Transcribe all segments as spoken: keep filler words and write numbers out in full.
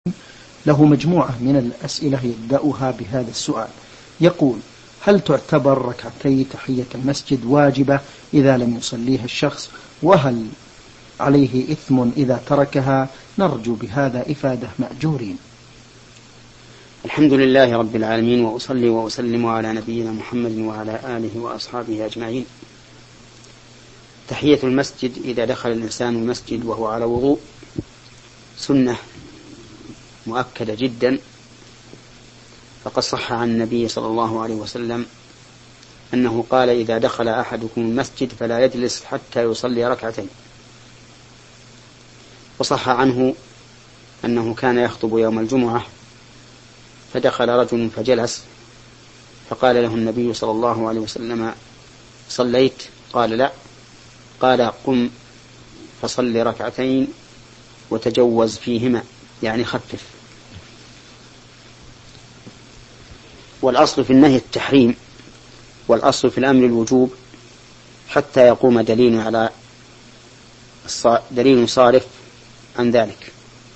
له مجموعة من الأسئلة يبدأها بهذا السؤال. يقول: هل تعتبر ركعتي تحية المسجد واجبة إذا لم يصليها الشخص؟ وهل عليه إثم إذا تركها؟ نرجو بهذا إفادة مأجورين. الحمد لله رب العالمين، وأصلي وأسلم على نبينا محمد وعلى آله وأصحابه أجمعين. تحية المسجد إذا دخل الإنسان المسجد وهو على وضوء سنة مؤكدة جدا، فقد صح عن النبي صلى الله عليه وسلم أنه قال: إذا دخل أحدكم المسجد فلا يجلس حتى يصلي ركعتين. وصح عنه أنه كان يخطب يوم الجمعة فدخل رجل فجلس، فقال له النبي صلى الله عليه وسلم: صليت؟ قال: لا. قال: قم فصل ركعتين وتجوز فيهما، يعني خفف. والأصل في النهي التحريم، والأصل في الأمر الوجوب حتى يقوم دليل على دليل صارف عن ذلك.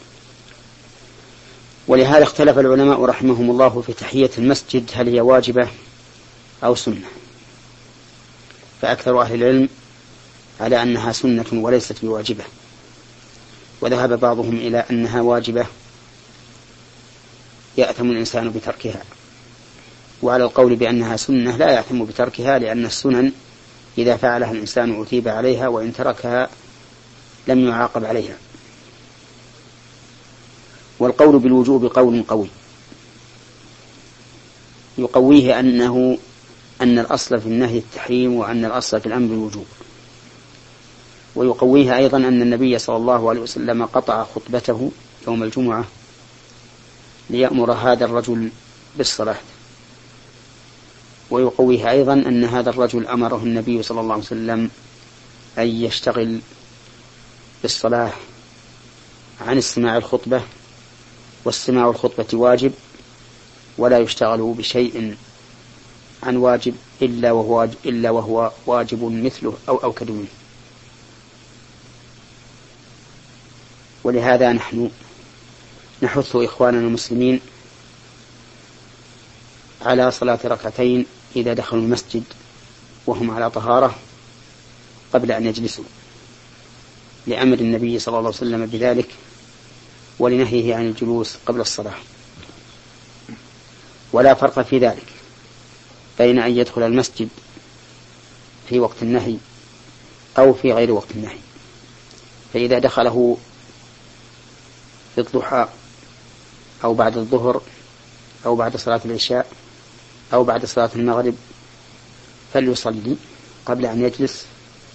ولهذا اختلف العلماء رحمهم الله في تحية المسجد، هل هي واجبة أو سنة؟ فأكثر أهل العلم على أنها سنة وليست بواجبة، وذهب بعضهم إلى أنها واجبة يأثم الإنسان بتركها، وعلى القول بأنها سنة لا يأثم بتركها، لأن السنن إذا فعلها الإنسان أثيب عليها، وإن تركها لم يعاقب عليها. والقول بالوجوب قول قوي يقويه أنه أن الأصل في النهي التحريم، وأن الأصل في الأمر الوجوب. ويقويه أيضا أن النبي صلى الله عليه وسلم قطع خطبته يوم الجمعة ليأمر هذا الرجل بالصلاة. ويقويه أيضا أن هذا الرجل أمره النبي صلى الله عليه وسلم أن يشتغل بالصلاة عن استماع الخطبة، واستماع الخطبة واجب، ولا يشتغل بشيء عن واجب إلا وهو, إلا وهو واجب مثله أو أوكد منه. ولهذا نحن نحث إخواننا المسلمين على صلاة ركعتين إذا دخلوا المسجد وهم على طهارة قبل أن يجلسوا، لأمر النبي صلى الله عليه وسلم بذلك، ولنهيه عن الجلوس قبل الصلاة. ولا فرق في ذلك بين أن يدخل المسجد في وقت النهي أو في غير وقت النهي. فإذا دخله في الضحى أو بعد الظهر أو بعد صلاة العشاء أو بعد صلاة المغرب فليصلي قبل أن يجلس.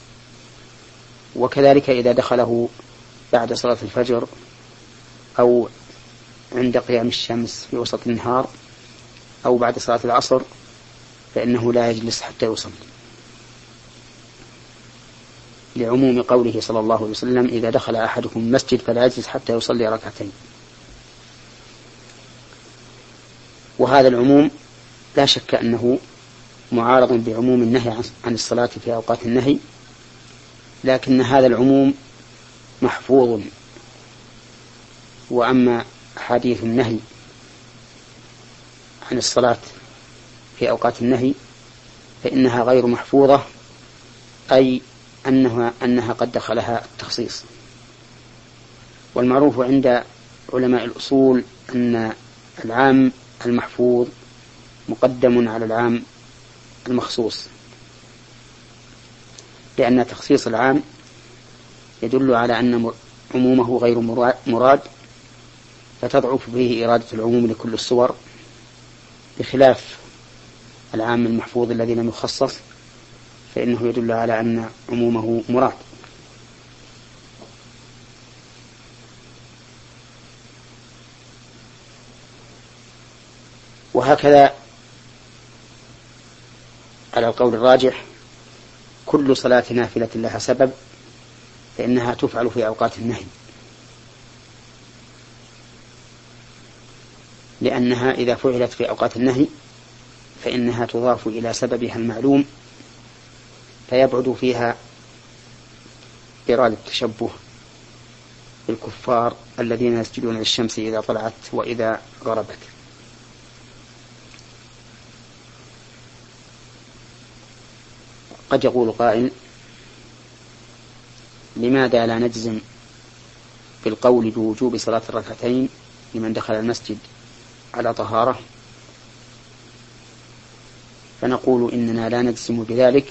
وكذلك إذا دخله بعد صلاة الفجر أو عند قيام الشمس في وسط النهار أو بعد صلاة العصر فإنه لا يجلس حتى يصلي، لعموم قوله صلى الله عليه وسلم: إذا دخل أحدكم المسجد فلا يجلس حتى يصلي ركعتين. وهذا العموم لا شك أنه معارض بعموم النهي عن الصلاة في أوقات النهي، لكن هذا العموم محفوظ. وأما حديث النهي عن الصلاة في أوقات النهي فإنها غير محفوظة، أي أنها, أنها قد دخلها التخصيص. والمعروف عند علماء الأصول أن العام المحفوظ مقدم على العام المخصوص، لأن تخصيص العام يدل على أن عمومه غير مراد، فتضعف به إرادة العموم لكل الصور، بخلاف العام المحفوظ الذي لم يخصص فإنه يدل على أن عمومه مراد. وهكذا على القول الراجح كل صلاة نافلة لها سبب فإنها تفعل في أوقات النهي، لأنها إذا فعلت في أوقات النهي فإنها تضاف إلى سببها المعلوم، فيبعد فيها إرادة التشبه الكفار الذين يسجدون للشمس إذا طلعت وإذا غربت. قد يقول قائل: لماذا لا نجزم بالقول بوجوب صلاة الركعتين لمن دخل المسجد على طهارة؟ فنقول إننا لا نجزم بذلك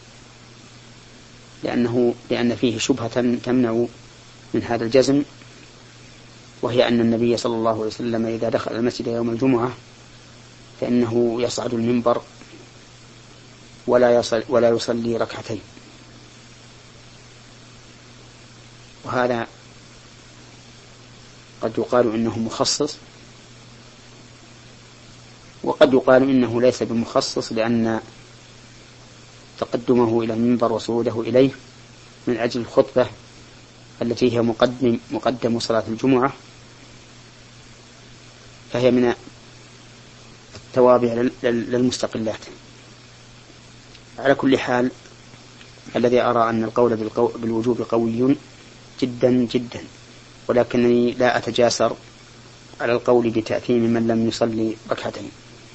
لأنه لأن فيه شبهة تمنع من هذا الجزم، وهي أن النبي صلى الله عليه وسلم إذا دخل المسجد يوم الجمعة فإنه يصعد المنبر ولا يصل ولا يصلي ركعتين، وهذا قد يقال إنه مخصص، وقد يقال إنه ليس بمخصص لأن تقدمه إلى المنبر وصعوده إليه من أجل الخطبة التي هي مقدم, مقدم صلاة الجمعة، فهي من التوابع للمستقلات. على كل حال، الذي أرى أن القول بالوجوب قوي جدا جدا، ولكنني لا أتجاسر على القول بتأثيم من لم يصلي ركعتين.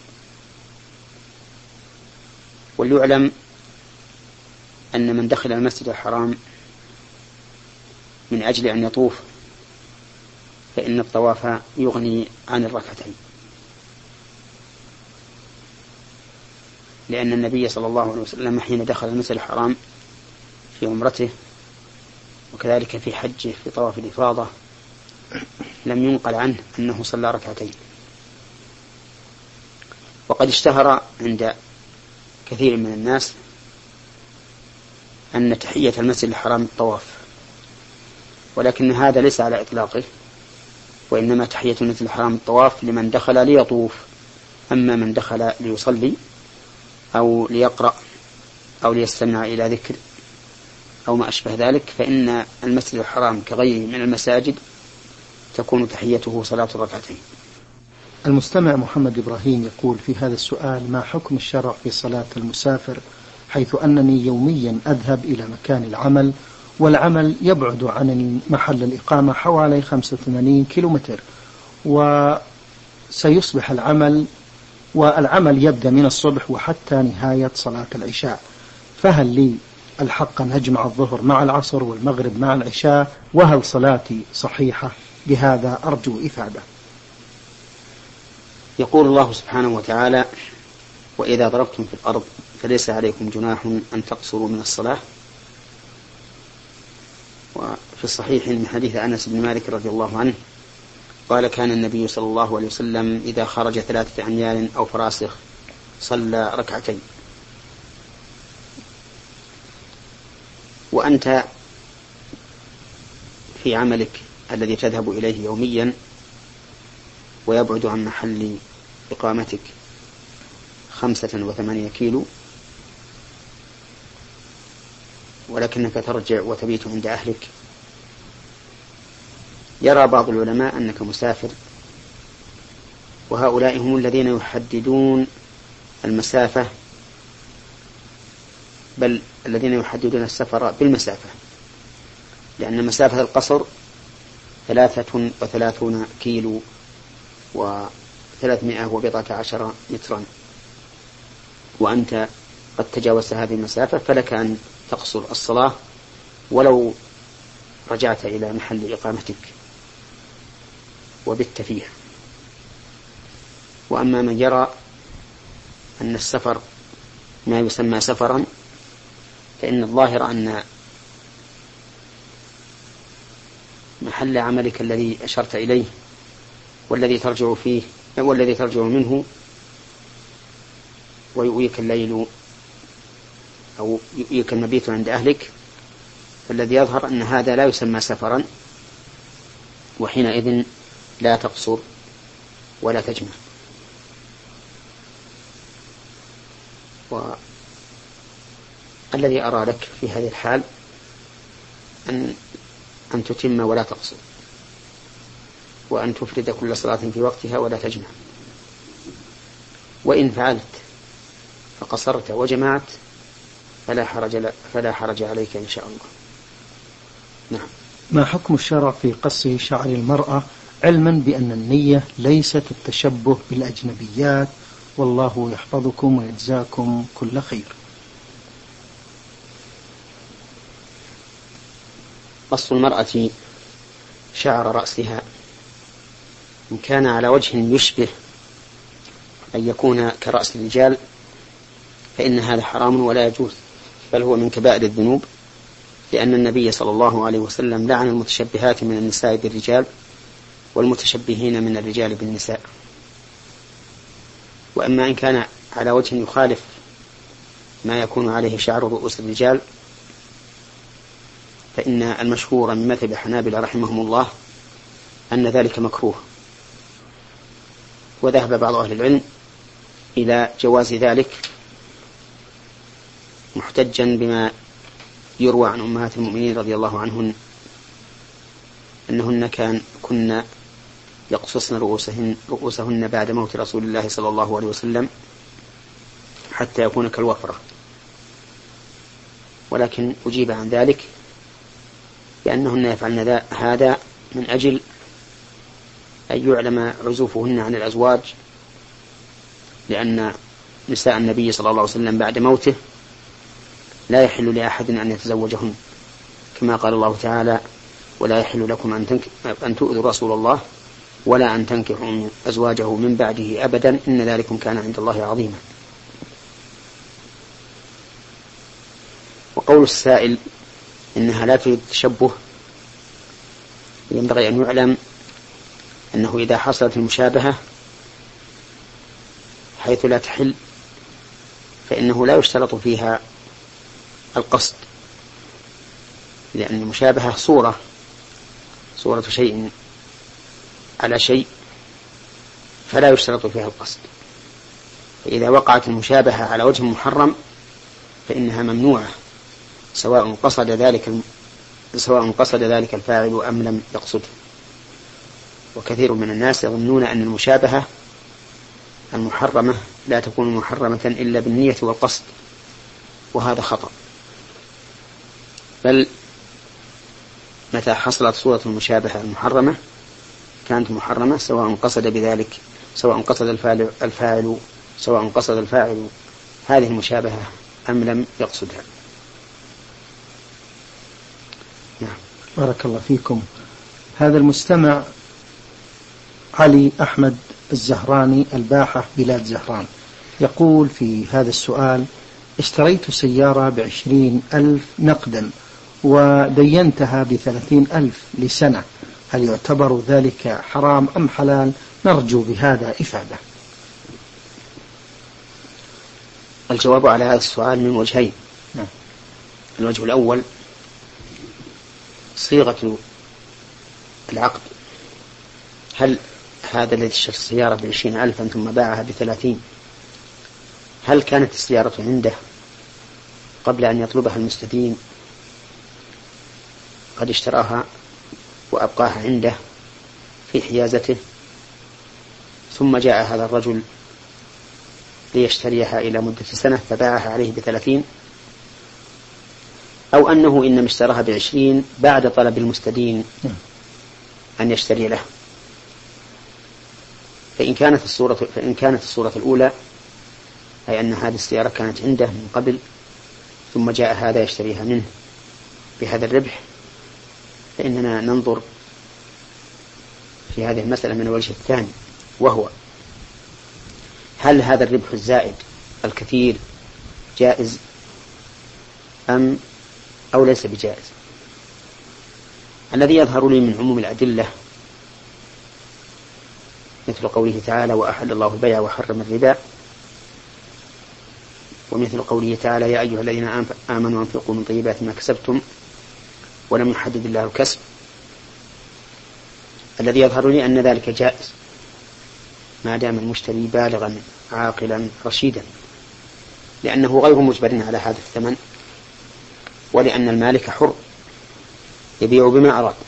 وليعلم أن من دخل المسجد الحرام من أجل أن يطوف فإن الطواف يغني عن الركعتين، لأن النبي صلى الله عليه وسلم حين دخل المسجد الحرام في عمرته وكذلك في حجه في طواف الإفاضة لم ينقل عنه أنه صلى ركعتين. وقد اشتهر عند كثير من الناس أن تحية المسجد الحرام الطواف، ولكن هذا ليس على إطلاقه، وإنما تحية المسجد الحرام الطواف لمن دخل ليطوف، أما من دخل ليصلي أو ليقرأ أو ليستمع إلى ذكر أو ما أشبه ذلك فإن المسجد الحرام كغيره من المساجد تكون تحيته صلاة الركعتين. المستمع محمد إبراهيم يقول في هذا السؤال: ما حكم الشرع في صلاة المسافر حيث أنني يوميا أذهب إلى مكان العمل والعمل يبعد عن محل الإقامة حوالي خمسة وثمانين كيلومتر، وسيصبح العمل والعمل يبدأ من الصبح وحتى نهاية صلاة العشاء، فهل لي الحق أن أجمع الظهر مع العصر والمغرب مع العشاء؟ وهل صلاتي صحيحة؟ بهذا أرجو إفادة. يقول الله سبحانه وتعالى: وإذا ضربتم في الأرض فليس عليكم جناح أن تقصروا من الصلاة. وفي الصحيح من حديث أنس بن مالك رضي الله عنه قال: كان النبي صلى الله عليه وسلم إذا خرج ثلاثة أميال أو فراسخ صلى ركعتين. وأنت في عملك الذي تذهب إليه يوميا ويبعد عن محل إقامتك خمسة وثمانية كيلو، ولكنك ترجع وتبيت عند أهلك، يرى بعض العلماء أنك مسافر، وهؤلاء هم الذين يحددون المسافة، بل الذين يحددون السفر بالمسافة، لأن مسافة القصر ثلاثة وثلاثون كيلو وثلاثمائة وبضعة عشر مترا، وأنت قد تجاوزت هذه المسافة فلك أن تقصر الصلاة ولو رجعت إلى محل إقامتك وبت فيها. وأما من يرى أن السفر ما يسمى سفرا فإن الظاهر أن محل عملك الذي أشرت إليه والذي ترجع فيه والذي ترجع منه ويؤويك الليل أو يؤويك المبيت عند أهلك، فالذي يظهر أن هذا لا يسمى سفرا، وحينئذ لا تقصر ولا تجمع. والذي أرى لك في هذه الحال أن أن تتم ولا تقصر، وأن تفرد كل صلاة في وقتها ولا تجمع. وإن فعلت فقصرت وجمعت فلا حرج فلا حرج عليك إن شاء الله. نعم. ما حكم الشرع في قص شعر المرأة علما بأن النية ليست التشبه بالأجنبيات، والله يحفظكم ويجزاكم كل خير. قص المرأة شعر رأسها إن كان على وجه يشبه أن يكون كرأس الرجال فإن هذا حرام ولا يجوز، بل هو من كبائر الذنوب، لأن النبي صلى الله عليه وسلم لعن المتشبهات من النساء بالرجال والمتشبهين من الرجال بالنساء. وأما إن كان على وجه يخالف ما يكون عليه شعر رؤوس الرجال فإن المشهور من مذهب الحنابلة رحمهم الله أن ذلك مكروه، وذهب بعض أهل العلم إلى جواز ذلك محتجا بما يروى عن أمهات المؤمنين رضي الله عنهن أنهن كان كن يقصصن رؤوسهن, رؤوسهن بعد موت رسول الله صلى الله عليه وسلم حتى يكون كالوفرة. ولكن أجيب عن ذلك بأنهن يفعلن هذا من أجل أن يعلم عزوفهن عن الأزواج، لأن نساء النبي صلى الله عليه وسلم بعد موته لا يحل لأحد أن يتزوجهن، كما قال الله تعالى: ولا يحل لكم أن, تنك... أن تؤذوا رسول الله ولا أن تنكحوا أزواجه من بعده أبدا إن ذلكم كان عند الله عظيما. وقول السائل إنها لا تريد التشبه، ينبغي أن يعلم أنه إذا حصلت المشابهة حيث لا تحل فإنه لا يشترط فيها القصد، لأن المشابهة صورة صورة شيء على شيء فلا يشترط فيها القصد. فإذا وقعت المشابهة على وجه محرم فإنها ممنوعة، سواء قصد ذلك سواء قصد ذلك الفاعل أم لم يقصده. وكثير من الناس يظنون أن المشابهة المحرمة لا تكون محرمة إلا بالنية والقصد، وهذا خطأ، بل متى حصلت صورة المشابهة المحرمة كانت محرمة سواء قصد بذلك سواء قصد الفاعل, الفاعل سواء قصد الفاعل هذه المشابهة أم لم يقصدها. نعم. بارك الله فيكم. هذا المستمع علي أحمد الزهراني الباحة بلاد زهران يقول في هذا السؤال: اشتريت سيارة بعشرين ألف نقدا ودينتها بثلاثين ألف لسنة، هل يعتبر ذلك حرام أم حلال؟ نرجو بهذا إفادة. الجواب على هذا السؤال من وجهين. نعم. الوجه الأول صيغة العقد، هل هذا الذي اشترى السيارة بعشرين ألفا ثم باعها بثلاثين هل كانت السيارة عنده قبل أن يطلبها المستدين قد اشتراها وأبقاها عنده في حيازته، ثم جاء هذا الرجل ليشتريها إلى مدة سنة فباعها عليه بثلاثين، أو أنه إنما اشتراها بعشرين بعد طلب المستدين أن يشتري له؟ فإن كانت الصورة فإن كانت الصورة الأولى أي أن هذه السيارة كانت عنده من قبل ثم جاء هذا يشتريها منه بهذا الربح، فإننا ننظر في هذه المسألة من الوجه الثاني، وهو هل هذا الربح الزائد الكثير جائز أم أو ليس بجائز؟ الذي يظهر لي من عموم الأدلة مثل قوله تعالى: وأحل الله البيع وحرم الربا، ومثل قوله تعالى: يا أيها الذين آمنوا أنفقوا من طيبات ما كسبتم ولم يحدد الله الكسب. الذي يظهر لي أن ذلك جائز ما دام المشتري بالغا عاقلا رشيدا، لأنه غير مجبر على هذا الثمن، ولأن المالك حر يبيع بما أراد.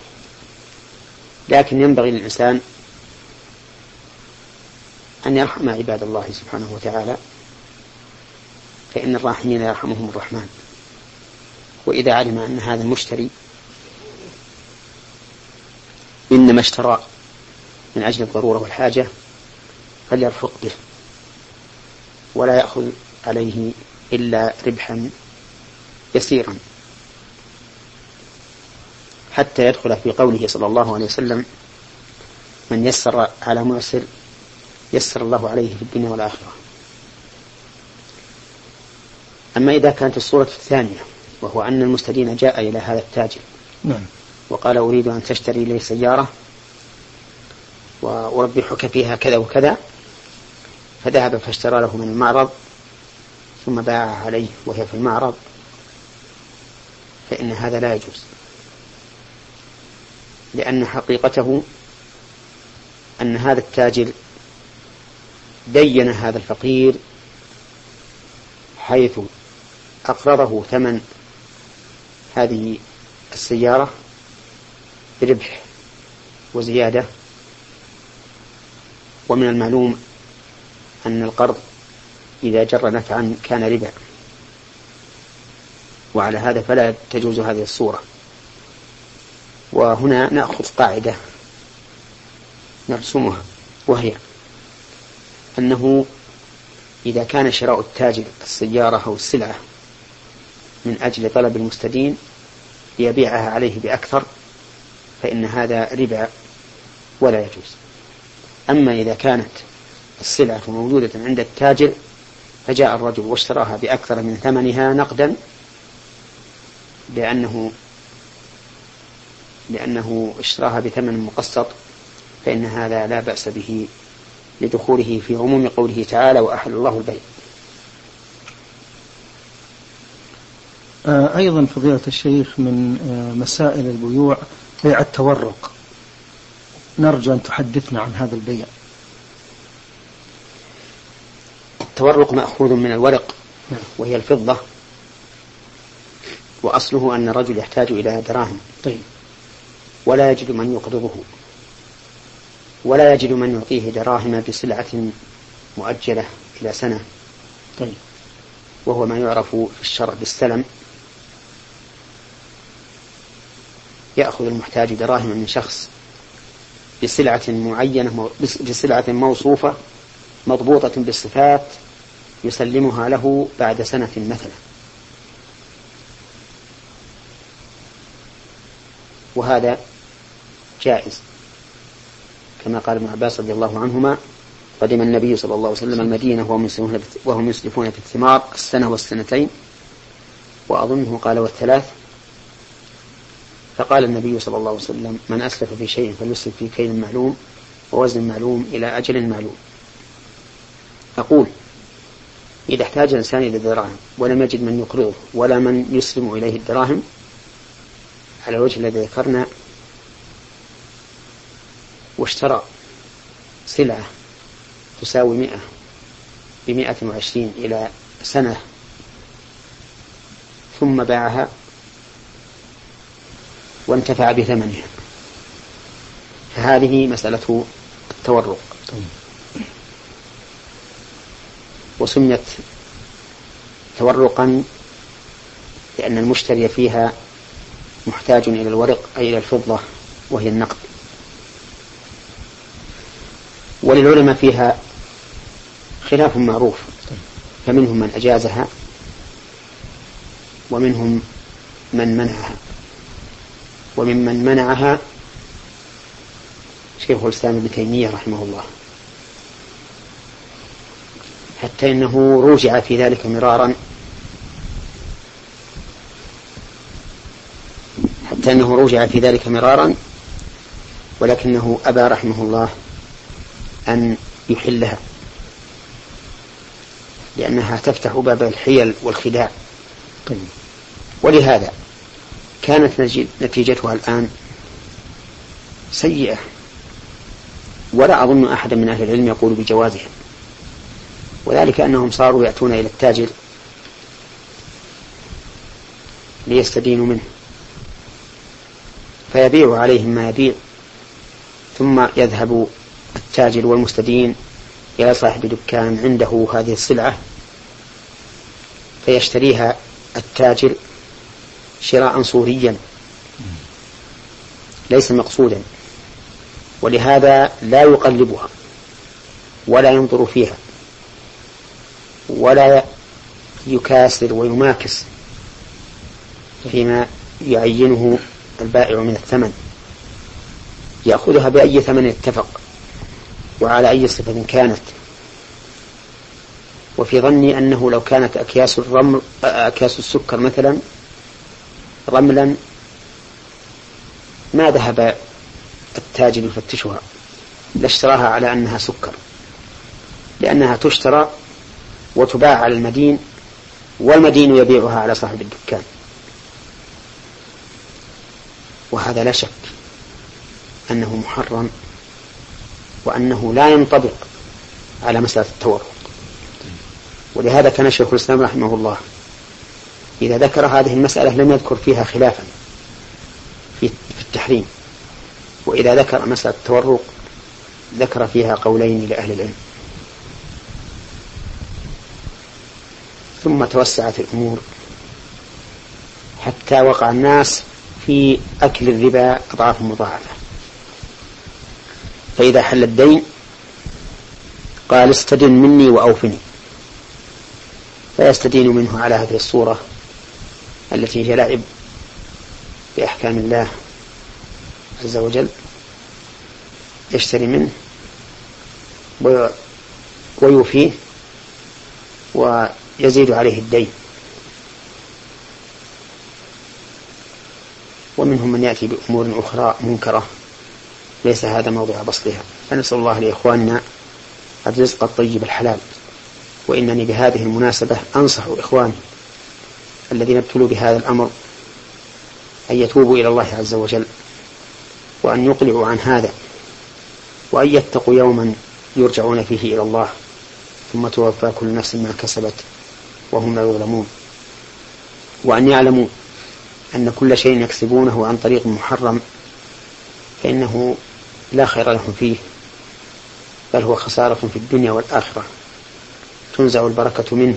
لكن ينبغي للإنسان أن يرحم عباد الله سبحانه وتعالى، فإن الراحمين يرحمهم الرحمن. وإذا علم أن هذا المشتري إنما اشترى من أجل الضرورة والحاجة فليرفق به ولا يأخذ عليه إلا ربحا يسيرا، حتى يدخل في قوله صلى الله عليه وسلم: من يسر على معسر يسر الله عليه في الدنيا والآخرة. أما إذا كانت الصورة الثانية، وهو أن المستدين جاء إلى هذا التاجر نعم. وقال: أريد أن تشتري لي سيارة وأربحك فيها كذا وكذا، فذهب فاشترى له من المعرض ثم باعها عليه وهي في المعرض، فإن هذا لا يجوز، لأن حقيقته أن هذا التاجر دين هذا الفقير حيث أقرضه ثمن هذه السيارة بربح وزيادة، ومن المعلوم أن القرض إذا جر نفعا كان ربا، وعلى هذا فلا تجوز هذه الصورة. وهنا نأخذ قاعدة نرسمها، وهي أنه إذا كان شراء التاجر السيارة أو السلعة من أجل طلب المستدين ليبيعها عليه بأكثر فإن هذا ربا ولا يجوز. أما إذا كانت السلعة موجودة عند التاجر فجاء الرجل واشتراها بأكثر من ثمنها نقدا لأنه لأنه اشتراها بثمن مقسط، فإن هذا لا بأس به لدخوله في عموم قوله تعالى: وأحل الله البيع. أيضا فضيلة الشيخ من مسائل البيوع بيع التورق، نرجو أن تحدثنا عن هذا البيع. التورق مأخوذ من الورق وهي الفضة، وأصله أن الرجل يحتاج إلى دراهم طيب. ولا يجد من يقرضه ولا يجد من يعطيه دراهم بسلعة مؤجلة إلى سنة طيب. وهو ما يعرف في الشرع بالسلم. يأخذ المحتاج دراهم من شخص بسلعة معينة بسلعة موصوفة مضبوطة بالصفات يسلمها له بعد سنة مثلا، وهذا جائز كما قال ابن عباس رضي الله عنهما: قدم النبي صلى الله عليه وسلم المدينة وهم يسلفون في الثمار السنة والسنتين، وأظنه قال والثلاث، فقال النبي صلى الله عليه وسلم: من أسلف في شيء فليسلف في كيل معلوم ووزن معلوم إلى أجل معلوم. أقول إذا احتاج الإنسان إلى الدراهم ولم يجد من يقرضه ولا من يسلم إليه الدراهم على الوجه الذي ذكرنا، واشترى سلعة تساوي مئة بمئة وعشرين إلى سنة ثم باعها وانتفع بثمنها، فهذه مسألة التورق، وسميت تورقا لأن المشتري فيها محتاج إلى الورق أي إلى الفضة وهي النقد. وللعلماء فيها خلاف معروف، فمنهم من أجازها ومنهم من منعها، وممن منعها شيخ الإسلام ابن تيمية رحمه الله، حتى إنه روجع في ذلك مرارا حتى إنه روجع في ذلك مرارا ولكنه أبى رحمه الله أن يحلها، لأنها تفتح باب الحيل والخداع. ولهذا كانت نتيجتها الآن سيئة، ولا أظن أحد من أهل العلم يقول بجوازها، وذلك أنهم صاروا يأتون إلى التاجر ليستدينوا منه فيبيع عليهم ما يبيع، ثم يذهب التاجر والمستدين إلى صاحب دكان عنده هذه السلعة فيشتريها التاجر شراء صوريا ليس مقصودا، ولهذا لا يقلبها ولا ينظر فيها ولا يكاسر ويماكس فيما يعينه البائع من الثمن، يأخذها بأي ثمن اتفق وعلى أي صفة كانت. وفي ظني أنه لو كانت أكياس الرمل أكياس السكر مثلا رملا ما ذهب التاجر يفتشها، لاشتراها على أنها سكر، لأنها تشترى وتباع على المدين والمدين يبيعها على صاحب الدكان. وهذا لا شك أنه محرم وأنه لا ينطبق على مسألة التورق. ولهذا كان شيخ الإسلام رحمه الله إذا ذكر هذه المسألة لم يذكر فيها خلافا في التحريم، وإذا ذكر مسألة التورق ذكر فيها قولين لأهل العلم. ثم توسعت الأمور حتى وقع الناس في أكل الربا أضعاف مضاعفة. فإذا حل الدين قال استدن مني وأوفني، فيستدين منه على هذه الصورة التي هي لعب بأحكام الله عز وجل، يشتري منه ويوفيه ويزيد عليه الدين. ومنهم من يأتي بأمور أخرى منكرة ليس هذا موضع بسطها. فنسأل الله لإخواننا الرزق الطيب الحلال. وإنني بهذه المناسبة أنصح إخواني الذين ابتلوا بهذا الأمر أن يتوبوا إلى الله عز وجل وأن يقلعوا عن هذا، وأن يتقوا يوما يرجعون فيه إلى الله ثم توفى كل نفس ما كسبت وهم لا يظلمون، وأن يعلموا أن كل شيء يكسبونه عن طريق محرم فإنه لا خير لهم فيه، بل هو خسارة في الدنيا والآخرة، تنزع البركة منه،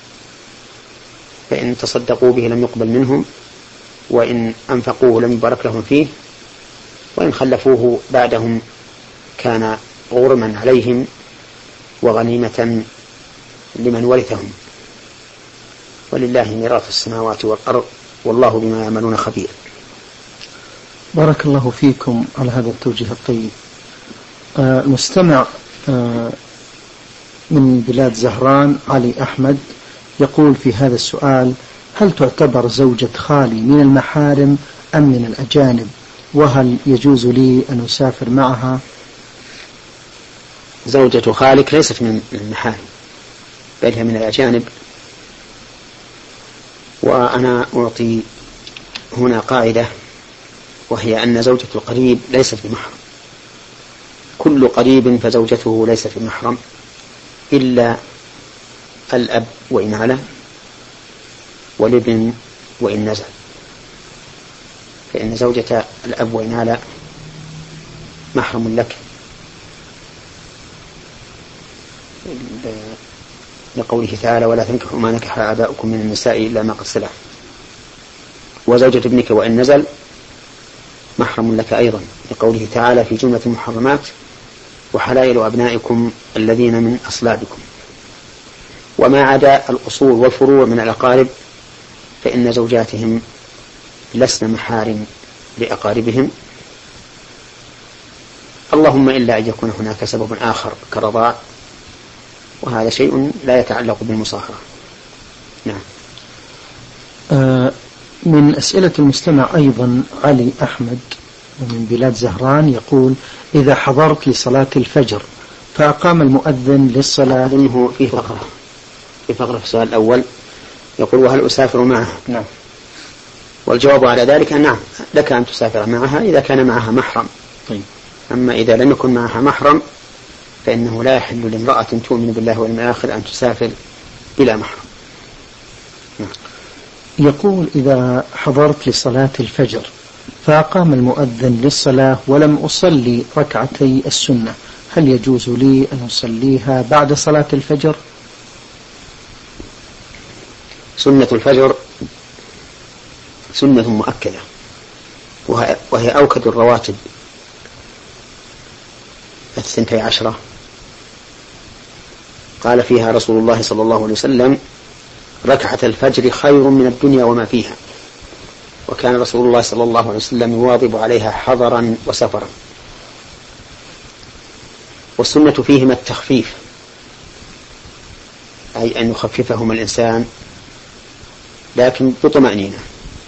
فإن تصدقوا به لم يقبل منهم، وإن أنفقوه لم يبارك لهم فيه، وإن خلفوه بعدهم كان غرما عليهم وغنيمة لمن ورثهم. ولله ميراث السماوات والأرض والله بما يعملون خبير. بارك الله فيكم على هذا التوجيه الطيب. آه مستمع آه من بلاد زهران علي أحمد يقول في هذا السؤال: هل تعتبر زوجة خالي من المحارم أم من الأجانب؟ وهل يجوز لي أن أسافر معها؟ زوجة خالك ليست من المحارم بل هي من الأجانب. وأنا أعطي هنا قاعدة، وهي أن زوجة القريب ليست بمحرم. كل قريب فزوجته ليست بمحرم إلا الأب وإن علا، والابن وإن نزل، فإن زوجة الأب وإن علا محرم لك لقوله تعالى: ولا تنكحوا ما نكح آباؤكم من النساء إلا ما قد سلف. وزوجة ابنك وإن نزل محرم لك أيضا لقوله تعالى في جملة المحرمات: وحلائل أبنائكم الذين من أصلابكم. وما عدا الأصول والفروع من الأقارب فإن زوجاتهم لسن محارم لأقاربهم، اللهم إلا أن يكون هناك سبب آخر كرضاع، وهذا شيء لا يتعلق بالمصاهرة. نعم. آه من أسئلة المستمع أيضا علي أحمد من بلاد زهران يقول: إذا حضرت لصلاة الفجر فأقام المؤذن للصلاة. أظنه في فقرة في فقرة في السؤال الأول يقول: وهل أسافر معها؟ نعم. والجواب على ذلك نعم، لك أن تسافر معها إذا كان معها محرم. طيب. أما إذا لم يكن معها محرم فإنه لا يحل لامرأة تؤمن بالله واليوم الآخر أن تسافر بلا محرم. نعم. يقول: إذا حضرت لصلاة الفجر فأقام المؤذن للصلاة ولم أصلي ركعتي السنة، هل يجوز لي أن أصليها بعد صلاة الفجر؟ سنة الفجر سنة مؤكدة، وهي أوكد الرواتب الثنتي عشرة قال فيها رسول الله صلى الله عليه وسلم: ركعة الفجر خير من الدنيا وما فيها. وكان رسول الله صلى الله عليه وسلم يواظب عليها حضرا وسفرا. والسنة فيهما التخفيف، أي أن يخففهما الإنسان لكن بطمأنينة.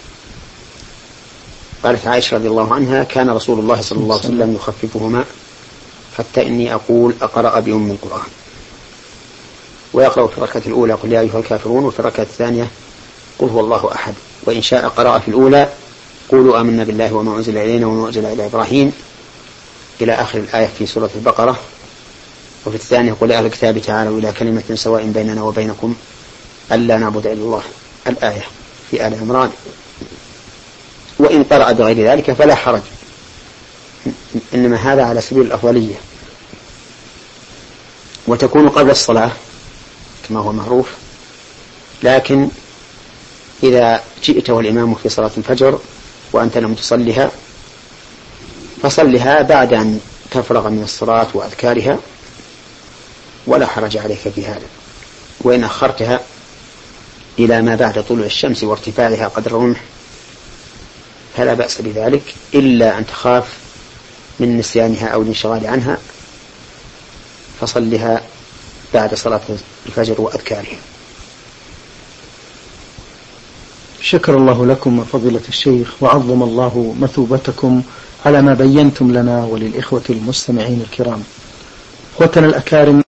قالت عائشة رضي الله عنها: كان رسول الله صلى الله عليه وسلم يخففهما حتى إني أقول أقرأ بأم القرآن. ويقرأ في الركعة الأولى قل يا أيها الكافرون، وفي الركعة الثانية قل هو الله أحد. وإن شاء قرأ في الأولى قولوا آمنا بالله وما أنزل إلينا وما أنزل إلى إبراهيم إلى آخر الآية في سورة البقرة. وفي الثانية قل أهل الكتاب تعالوا إلى كلمة سواء بيننا وبينكم ألا نعبد إلا الله، الآية في آل عمران. وإن قرأ بغير ذلك فلا حرج، إنما هذا على سبيل الأفضلية. وتكون قبل الصلاة كما هو معروف، لكن إذا جئت والإمام في صلاة الفجر وأنت لم تصلها فصلها بعد أن تفرغ من الصلاة وأذكارها، ولا حرج عليك في هذا. وإن أخرتها إلى ما بعد طلوع الشمس وارتفاعها قدر الرمح فلا بأس بذلك، إلا أن تخاف من نسيانها أو الانشغال عنها، فصلها بعد صلاة الفجر وأذكارها. شكر الله لكم فضيلة الشيخ، وعظم الله مثوبتكم على ما بينتم لنا وللإخوة المستمعين الكرام. أخوتنا الأكارم،